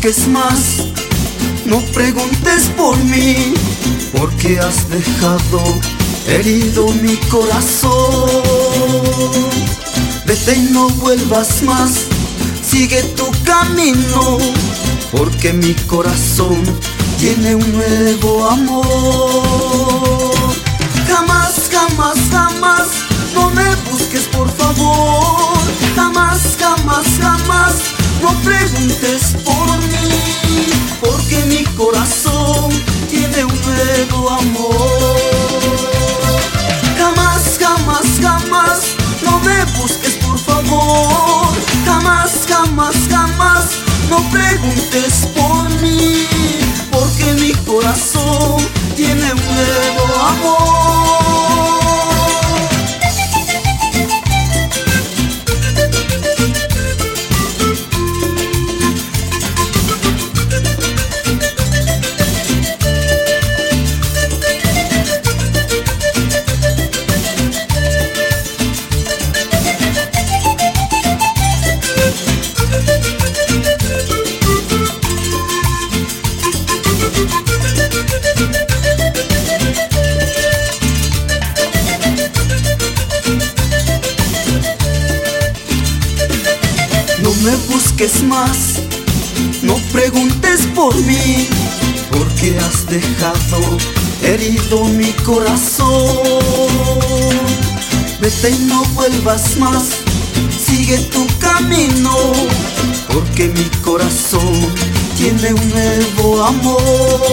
busques más, no preguntes por mí, porque has dejado herido mi corazón. Vete y no vuelvas más, sigue tu camino, porque mi corazón tiene un nuevo amor. Jamás, jamás, jamás, no me busques por favor. Jamás, jamás, jamás, no preguntes por mí, porque mi corazón tiene un nuevo amor. Jamás, jamás, jamás, no me busques por favor. Jamás, jamás, jamás, no preguntes por mí, porque mi corazón tiene un nuevo amor. No me busques más, no preguntes por mí, porque has dejado herido mi corazón. Vete y no vuelvas más, sigue tu camino, porque mi corazón tiene un nuevo amor.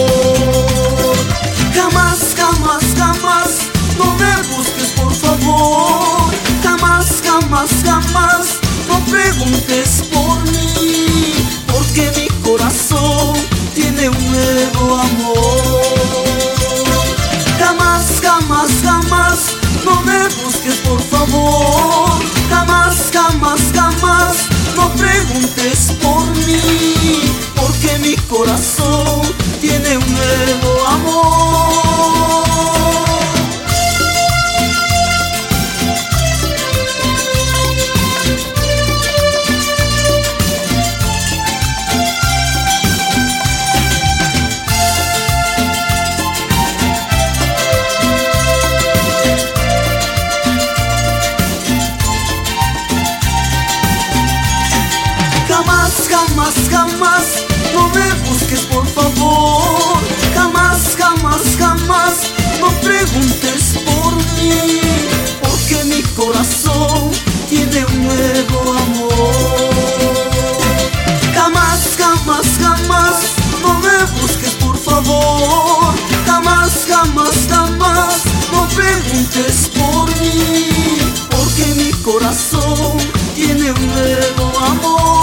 Jamás, jamás, jamás, no me busques por favor. Jamás, jamás, jamás, no preguntes por mí, porque mi corazón tiene un nuevo amor. Jamás, jamás, jamás, no me busques por favor. Jamás, jamás, jamás, no preguntes por mí, porque mi corazón tiene un nuevo amor. Jamás, jamás, jamás, no me busques por favor. Jamás, jamás, jamás, no preguntes por mí, porque mi corazón tiene un nuevo amor. Jamás, jamás, jamás, no me busques por favor. Jamás, jamás, jamás, no preguntes por mí, porque mi corazón tiene un nuevo amor.